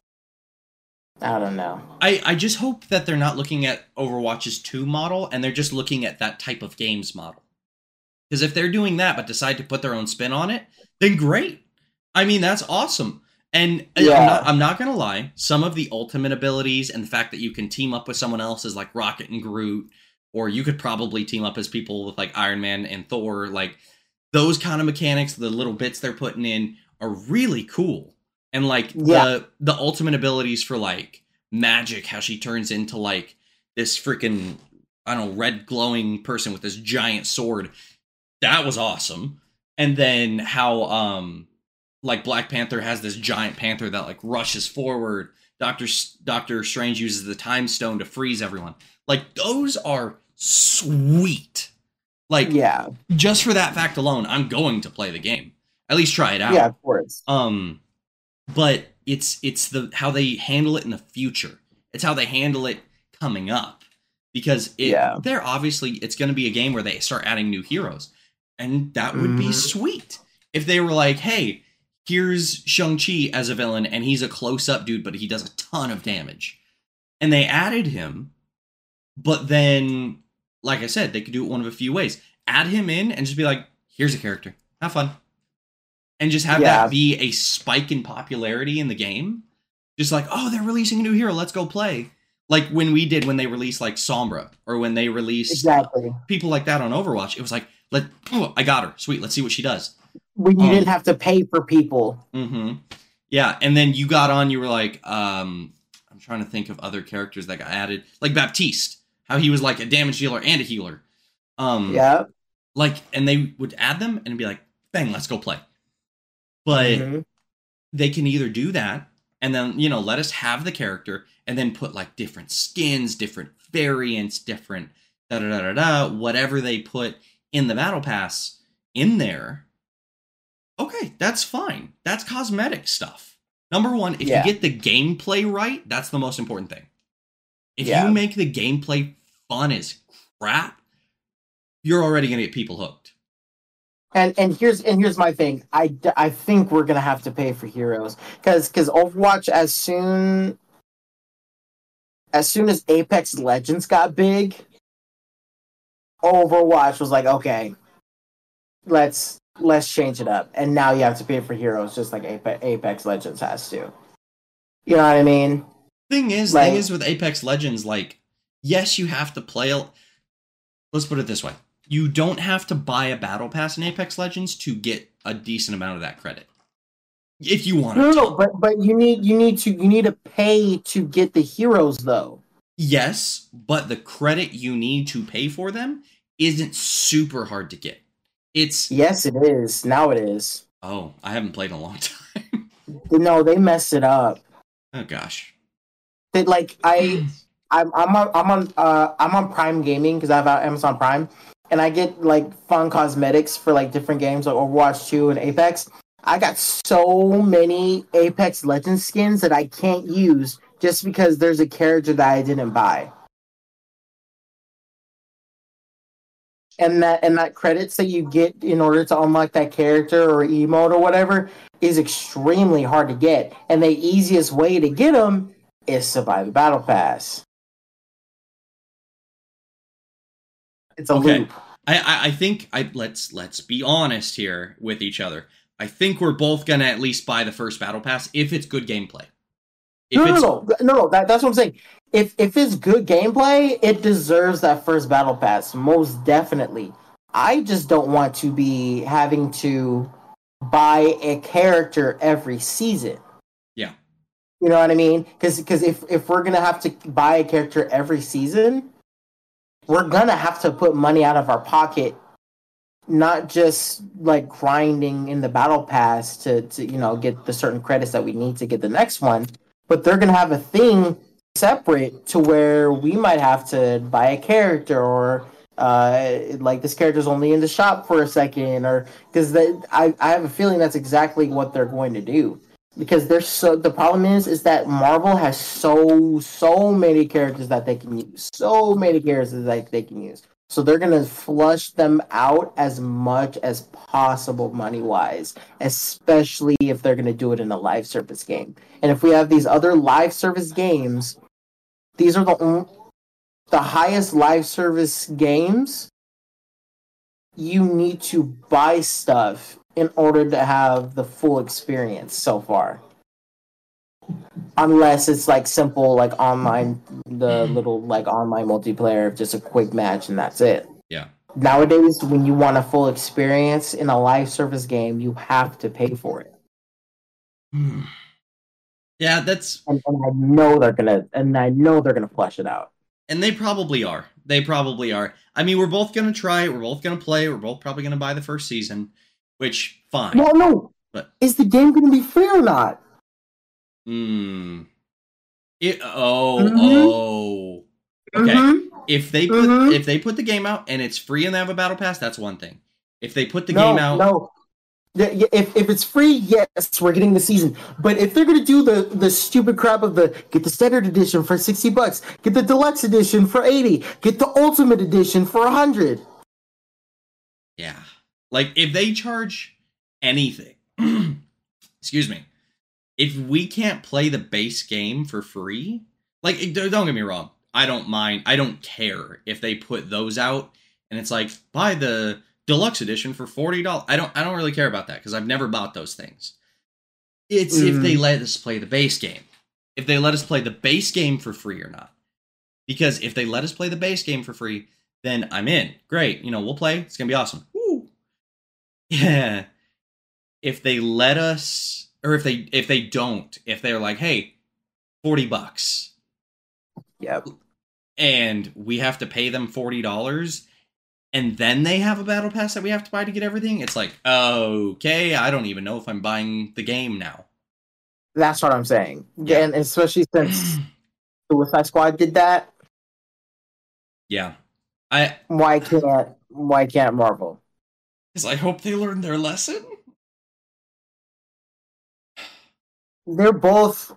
I don't know. I, I just hope that they're not looking at Overwatch's two model and they're just looking at that type of games model. Because if they're doing that but decide to put their own spin on it, then great. I mean, that's awesome. And Yeah. I'm not, I'm not going to lie, some of the ultimate abilities and the fact that you can team up with someone else as like Rocket and Groot, or you could probably team up as people with like Iron Man and Thor, like those kind of mechanics, the little bits they're putting in are really cool. And like Yeah. the the ultimate abilities for like Magic, how she turns into like this freaking, I don't know, red glowing person with this giant sword. That was awesome. And then how um like Black Panther has this giant panther that like rushes forward. Doctor Doctor Strange uses the time stone to freeze everyone. Like those are sweet. Like Yeah. just for that fact alone, I'm going to play the game. At least try it out. Yeah, of course. Um, but it's it's the how they handle it in the future. It's how they handle it coming up, because it, Yeah. they're obviously it's going to be a game where they start adding new heroes, and that would be Mhm. sweet if they were like, hey, here's Shang-Chi as a villain, and he's a close-up dude, but he does a ton of damage, and they added him, but then, like I said, they could do it one of a few ways. Add him in and just be like, here's a character, have fun. And just have Yeah. that be a spike in popularity in the game. Just like, oh, they're releasing a new hero, let's go play. Like when we did when they released like Sombra, or when they released Exactly. people like that on Overwatch. It was like, let oh, I got her. Sweet, let's see what she does. When you Um, didn't have to pay for people. Mm-hmm. Yeah, and then you got on, you were like, um, I'm trying to think of other characters that got added. Like Baptiste, how he was like a damage dealer and a healer. Um, Yeah. Like, and they would add them and be like, bang, let's go play. But Mhm. they can either do that and then, you know, let us have the character and then put like different skins, different variants, different da da da da da, whatever they put in the battle pass in there. Okay, that's fine. That's cosmetic stuff. Number one, if Yeah. you get the gameplay right, that's the most important thing. If Yeah. you make the gameplay fun as crap, you're already going to get people hooked. And and here's and here's my thing. I, d- I think we're gonna have to pay for heroes because because Overwatch as soon as soon as Apex Legends got big, Overwatch was like, okay, let's let's change it up. And now you have to pay for heroes just like Apex, Apex Legends has to. You know what I mean? Thing is, Like- thing is with Apex Legends, like, yes, you have to play. A, let's put it this way: you don't have to buy a battle pass in Apex Legends to get a decent amount of that credit. If you want No, to, no, but but you need you need to you need to pay to get the heroes though. yes, but the credit you need to pay for them isn't super hard to get. It's Yes, it is. Now it is. oh, I haven't played in a long time. No, they messed it up. Oh gosh, They, like I, I'm I'm on I'm on uh I'm on Prime Gaming because I have Amazon Prime, and I get like fun cosmetics for like different games like Overwatch two and Apex. I got so many Apex Legends skins that I can't use just because there's a character that I didn't buy. And that and that credits that you get in order to unlock that character or emote or whatever is extremely hard to get. And the easiest way to get them is to buy the battle pass. It's a Okay. loop. I, I, I think I let's let's be honest here with each other. I think we're both gonna at least buy the first battle pass if it's good gameplay. If No, no, it's no, no, no. That, that's what I'm saying. If if it's good gameplay, it deserves that first battle pass, most definitely. I just don't want to be having to buy a character every season. Yeah. You know what I mean? Because because if if we're gonna have to buy a character every season, we're gonna have to put money out of our pocket, not just like grinding in the battle pass to to you know get the certain credits that we need to get the next one. But they're gonna have a thing separate to where we might have to buy a character, or uh, like this character's only in the shop for a second, or because I I have a feeling that's exactly what they're going to do. Because there's so the problem is is that Marvel has so so many characters that they can use, so many characters that they can use. So they're gonna flush them out as much as possible money wise, especially if they're gonna do it in a live service game. And if we have these other live service games, these are the only, the highest live service games. You need to buy stuff in order to have the full experience so far. Unless it's like simple, like online, the little like online multiplayer, just a quick match and that's it. Yeah. Nowadays, when you want a full experience in a live service game, you have to pay for it. Yeah, that's and, and I know they're gonna, and I know they're gonna flesh it out. And they probably are. They probably are. I mean, we're both gonna try it. We're both gonna play. We're both probably gonna buy the first season, which fine. No, no. But is the game gonna be free or not? Hmm. It, oh, mm-hmm. oh. Okay. Mm-hmm. If they put mm-hmm. if they put the game out and it's free and they have a battle pass, that's one thing. If they put the no, game out, no. If if it's free, yes, we're getting the season. But if they're gonna do the, the stupid crap of the get the standard edition for sixty bucks, get the deluxe edition for eighty, get the ultimate edition for a hundred. Yeah, like if they charge anything, excuse me, if we can't play the base game for free, like don't get me wrong, I don't mind, I don't care if they put those out and it's like buy the deluxe edition for forty dollars. I don't I don't really care about that because I've never bought those things. It's mm. if they let us play the base game. If they let us play the base game for free or not. Because if they let us play the base game for free, then I'm in. Great. You know, we'll play. It's going to be awesome. Woo. Yeah. If they let us, or if they if they don't, if they're like, hey, forty bucks. Yep. And we have to pay them forty dollars. And then they have a battle pass that we have to buy to get everything. It's like, okay, I don't even know if I'm buying the game now. That's what I'm saying. Yeah. And especially since Suicide Squad did that. Yeah. I why can't why can't Marvel? Because I hope they learned their lesson. They're both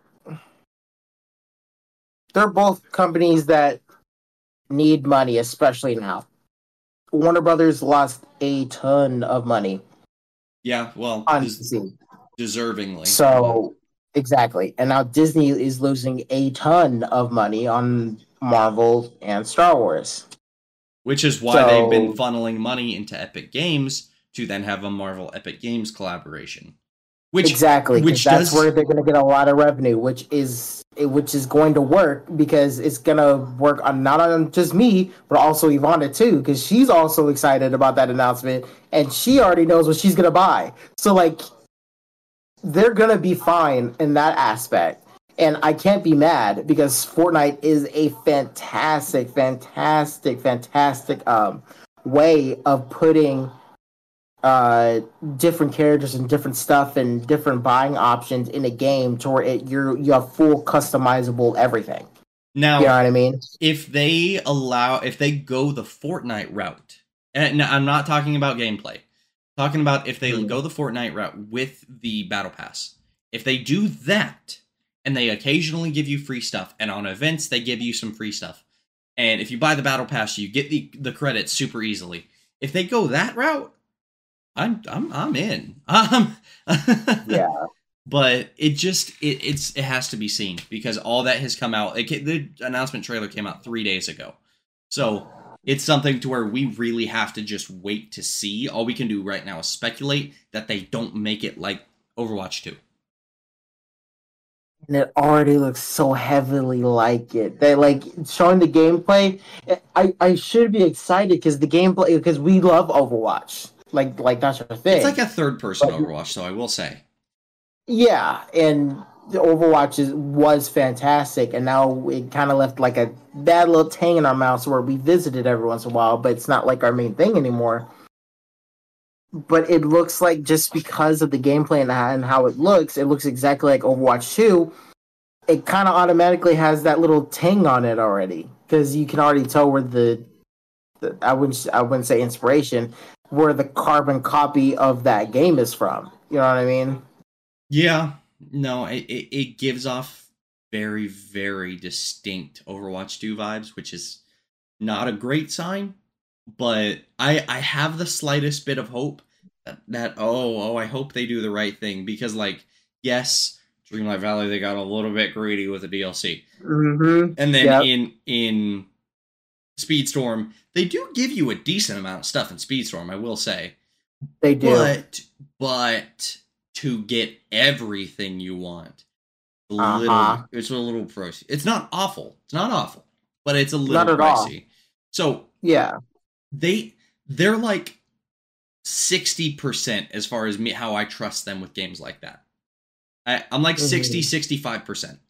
they're both companies that need money, especially now. Warner Brothers lost a ton of money. Yeah, well, on des- Disney. deservingly. So, exactly. And now Disney is losing a ton of money on Marvel and Star Wars. Which is why so, they've been funneling money into Epic Games to then have a Marvel Epic Games collaboration. Which exactly, which that's does... where they're going to get a lot of revenue, which is which is going to work because it's going to work on not on just me, but also Ivana too, because she's also excited about that announcement, and she already knows what she's going to buy. So, like, they're going to be fine in that aspect, and I can't be mad because Fortnite is a fantastic, fantastic, fantastic um, way of putting uh different characters and different stuff and different buying options in a game to where it you're you have full customizable everything. Now, you know what I mean? If they allow if they go the Fortnite route, and I'm not talking about gameplay, I'm talking about if they mm-hmm. go the Fortnite route with the battle pass. If they do that and they occasionally give you free stuff, and on events they give you some free stuff. And if you buy the battle pass, you get the the credits super easily. If they go that route, I'm I'm I'm in. Um, Yeah. But it just it it's it has to be seen because all that has come out. It, the announcement trailer came out three days ago, so it's something to where we really have to just wait to see. All we can do right now is speculate that they don't make it like Overwatch two. And it already looks so heavily like it. They like showing the gameplay. I, I should be excited because the gameplay because we love Overwatch. Like like that's our thing. It's like a third person But- Overwatch, so I will say. Yeah, and the Overwatch is, was fantastic, and now it kind of left like a bad little tang in our mouths where we visited every once in a while, but it's not like our main thing anymore. But it looks like just because of the gameplay and how, and how it looks, it looks exactly like Overwatch two. It kind of automatically has that little tang on it already because you can already tell where the, the I wouldn't I wouldn't say inspiration, where the carbon copy of that game is from. You know what I mean? Yeah, no, it, it, it gives off very, very distinct Overwatch two vibes, which is not a great sign, but I I have the slightest bit of hope that, that oh, oh, I hope they do the right thing, because, like, yes, Dreamlight Valley, they got a little bit greedy with the D L C. Mm-hmm. And then Yep. in in Speedstorm, they do give you a decent amount of stuff in Speedstorm, I will say. They do. But, but to get everything you want, a Uh-huh. little, it's a little pricey. It's not awful. It's not awful, but it's a little Not at all. pricey. So Yeah. they they're like sixty percent as far as me how I trust them with games like that. I, I'm like Mhm. sixty, sixty-five percent.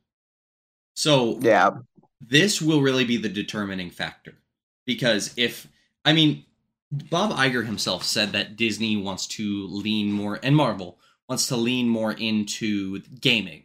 So Yeah. this will really be the determining factor. Because if, I mean, Bob Iger himself said that Disney wants to lean more, and Marvel wants to lean more into gaming.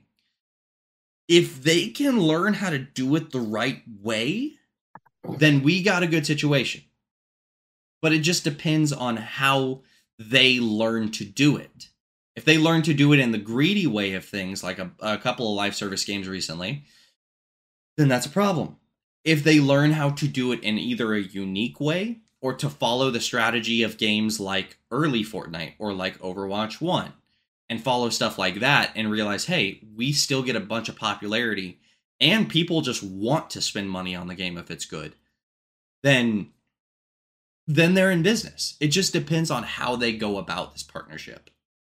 If they can learn how to do it the right way, then we got a good situation. But it just depends on how they learn to do it. If they learn to do it in the greedy way of things, like a, a couple of live service games recently, then that's a problem. If they learn how to do it in either a unique way or to follow the strategy of games like early Fortnite or like Overwatch one and follow stuff like that and realize, hey, we still get a bunch of popularity and people just want to spend money on the game if it's good, then then they're in business. It just depends on how they go about this partnership.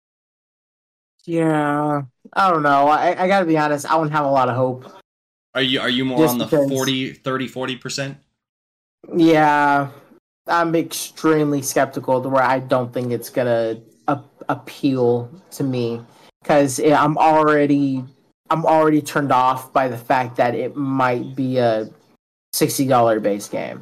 Yeah. I don't know. I, I gotta be honest. I don't have a lot of hope. Are you are you more Just on the because- forty, thirty, forty percent? Yeah. I'm extremely skeptical to where I don't think it's gonna a- appeal to me because I'm already I'm already turned off by the fact that it might be a sixty dollars base game.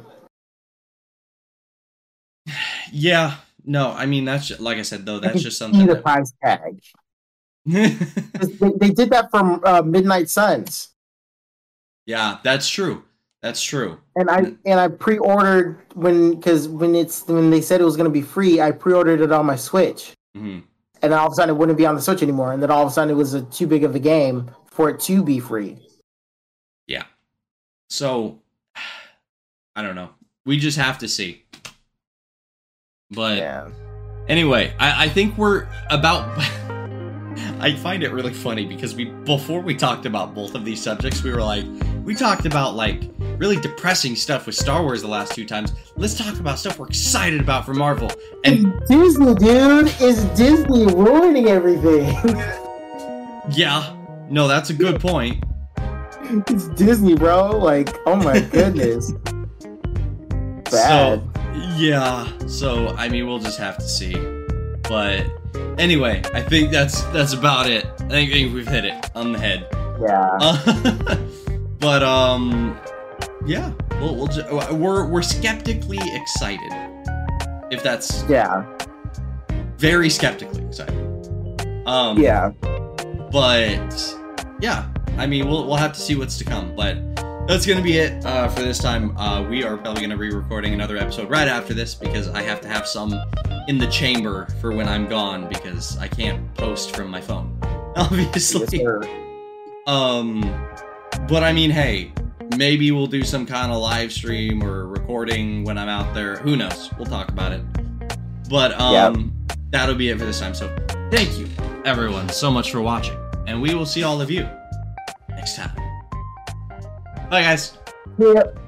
Yeah. No, I mean, that's just, like I said, though, I that's can just see something the that... price tag. They, they did that for uh, Midnight Suns. Yeah, that's true. That's true. And I and I pre-ordered when because when it's when they said it was going to be free, I pre-ordered it on my Switch, hmm and then all of a sudden it wouldn't be on the Switch anymore, and then all of a sudden it was a, too big of a game for it to be free. Yeah. So, I don't know. We just have to see. But Yeah, anyway, I, I think we're about... I find it really funny because we before we talked about both of these subjects, we were like, we talked about like really depressing stuff with Star Wars the last two times. Let's talk about stuff we're excited about for Marvel. And Disney, dude, is Disney ruining everything? yeah, no, that's a good point. It's Disney, bro. Like, oh my goodness, bad. So, yeah. So, I mean, we'll just have to see. But anyway, I think that's that's about it. I think, I think we've hit it on the head. Yeah. Uh, but um, yeah, we'll, we'll ju- we're we're skeptically excited. If that's Yeah. very skeptically excited. Um, Yeah. But yeah, I mean, we'll we'll have to see what's to come. But that's gonna be it uh, for this time. Uh, we are probably gonna be recording another episode right after this because I have to have some in the chamber for when I'm gone because I can't post from my phone, obviously. Yes, sir. Um, but I mean, hey, maybe we'll do some kind of live stream or recording when I'm out there. Who knows? We'll talk about it. But um, yep. That'll be it for this time. So thank you, everyone, so much for watching. And we will see all of you next time. Bye, guys. Yep.